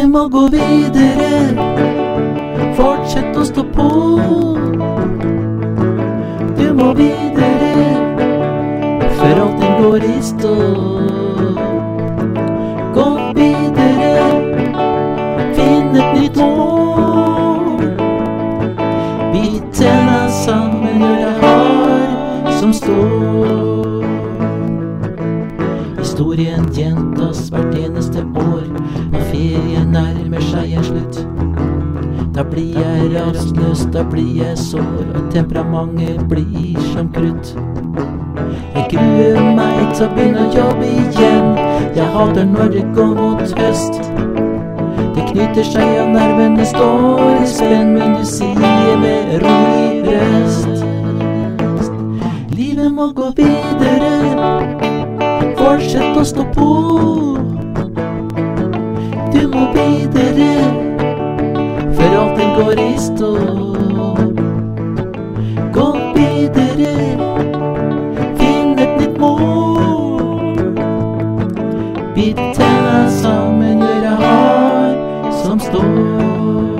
må gå videre, fortsett å stå på. Du må videre, for allting går i stå. Gå videre, finn et nytt mål. Bit tenna sammen, gjør det hard som står. Historien gjentas hvert eneste år, når ferien nærmer seg en slutt. Da blir jeg rastløs, da blir jeg sår, og temperamentet blir som krutt. Jeg gruer meg til å begynne å jobbe igjen. Jeg hater når det går mot høst. Det knyter seg og nervene står i spenn, men du sier med rolig røst: livet må gå videre, fortsett å stå på. Du må videre, for allting går i stå. Gå videre, finn et nytt mål. Bit tenna sammen, gjør det hard som står.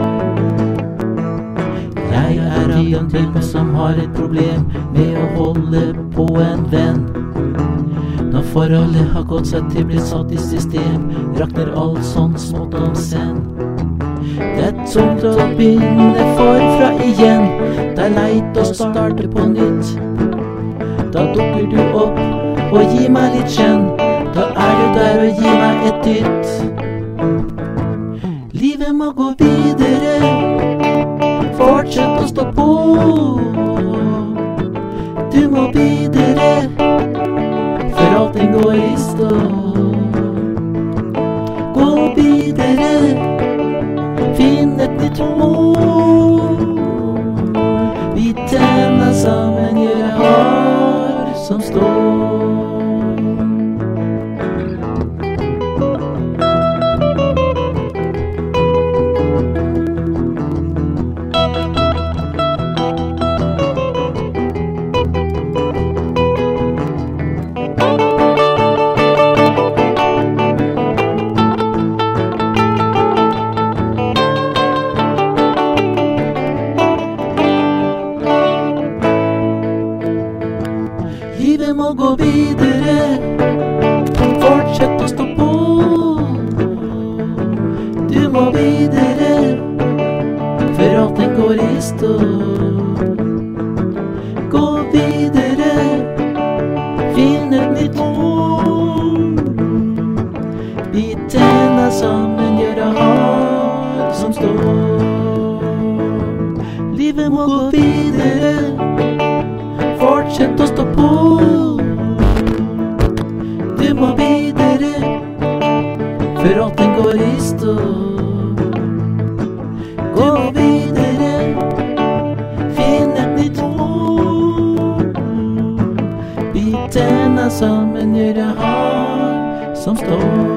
Jeg er en type som har et problem med å holde på en venn. Når forholdet har gått seg til blitt satt i system, rakner alt sånn smått om senn. Det er tungt å begynne forfra igjen. Det er leit å starte på nytt. Da dukker du opp og gir meg litt skjenn. Da er du der og gir meg et dytt. Livet må gå videre, fortsett å stå på. Du må videre, for allting går i stå. Gå videre, finn et nytt mål. Vi tenner sammen, gjør det hard som står. Livet må gå videre, fortsett å stå på. Du må videre, for allting går i stå. Gå videre, finn et nytt mål. Bit tenna sammen, gjør det hard som står. Livet må gå videre, fortsett å stå på. Du må videre, for allting går i stå. Gå videre, finn et nytt mål. Bit tenna sammen, gjør det hard som står.